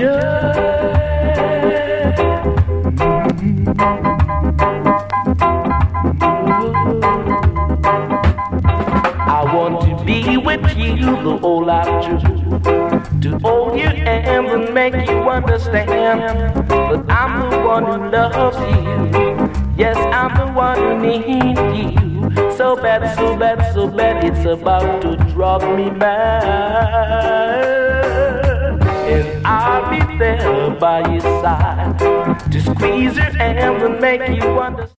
I want to be with you the whole life through, to hold you and to make you understand that I'm the one who loves you. Yes, I'm the one who needs you. So bad, so bad, so bad, it's about to drop me back. And I'll be there by your side to squeeze your hand and make you understand.